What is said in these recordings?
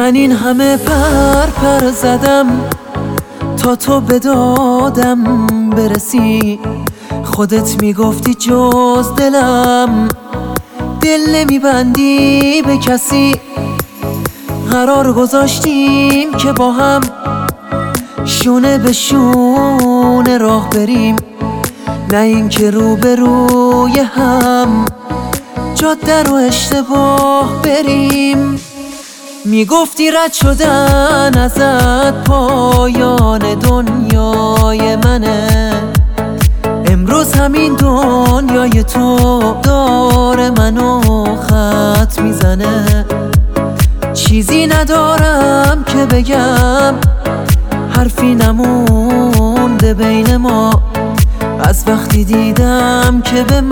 من این همه پر زدم تا تو به دادم برسی. خودت میگفتی جز دلم دل نمیبندی به کسی. قرار گذاشتیم که با هم شونه به شونه راه بریم، نه این که رو به روی هم جاده رو اشتباه بریم. میگفتی رد شدن ازت پایان دنیای منه، امروز همین دنیای تو داره منو خط میزنه. چیزی ندارم که بگم، حرفی نمونده بین ما از وقتی دیدم که به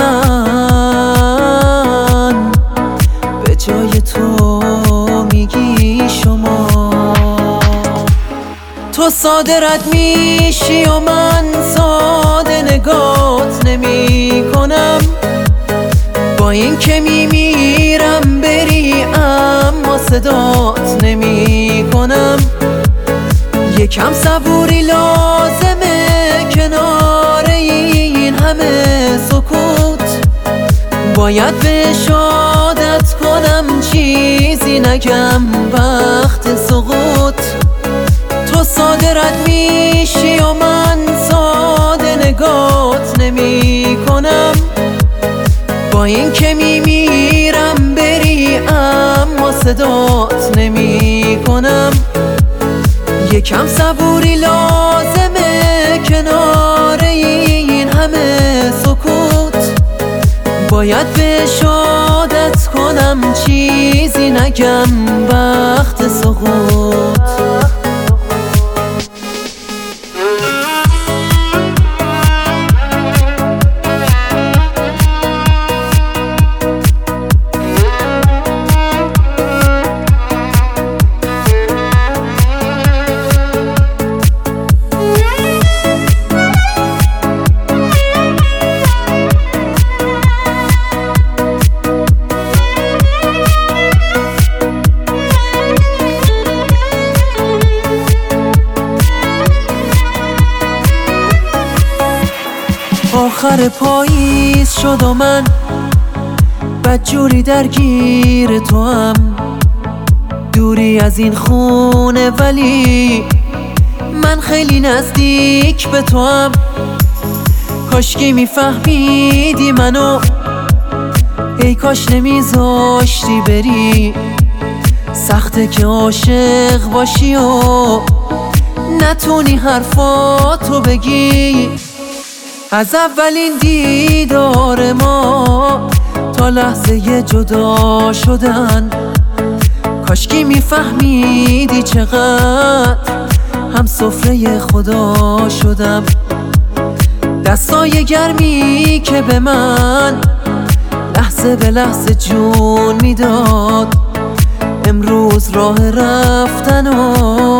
من به جای تو میگی شما. تو ساده رد میشی و من ساده نگات نمی کنم، با این که میمیرم بری اما صدات نمی کنم. یکم صبوری لازمه کنار این همه سکوت، باید بهش عادت کنم چیزی نگم وقت سقوط. تو ساده رد میشی و من ساده نگات نمی کنم، با این که میمیرم بری اما صدات نمی کنم. یکم صبوری لازمه کنار این همه سکوت، باید بهش عادت کنم چیزی نگم وقت سقوط. آخر پاییز شد و من بدجوری درگیر تو هم، دوری از این خونه ولی من خیلی نزدیک به تو هم. کاشکی میفهمیدی منو، ای کاش نمیذاشتی بری. سخته که عاشق باشی و نتونی حرفاتو بگی. از اولین دیدار ما تا لحظه جدا شدن، کاشکی میفهمیدی چقدر هم سفره خدا شدم. دستای گرمی که به من لحظه به لحظه جون میداد، امروز راه رفتن و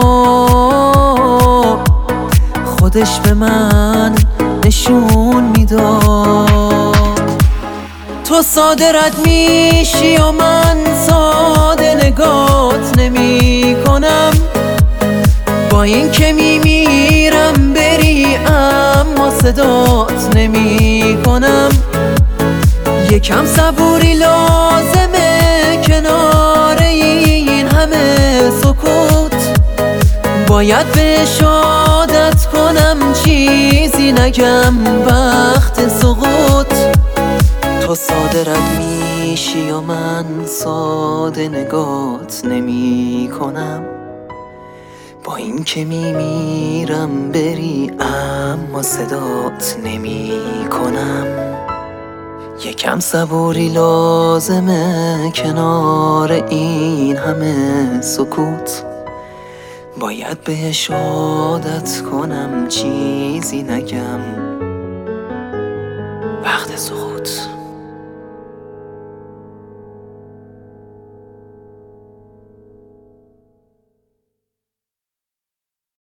خودش به من نشون میداد. تو ساده رد میشی و من ساده نگات نمی کنم، با این که میمیرم بری اما صدات نمی کنم. یکم صبوری لازمه کنار این همه سکوت، باید بهش عادت کنم چیزی نگم وقت سقوط. تو ساده رد میشی و من ساده نگات نمی کنم، با این که میمیرم بری اما صدات نمی کنم. یکم صبوری لازمه کنار این همه سکوت، باید بهش عادت کنم چیزی نگم وقت سقوط.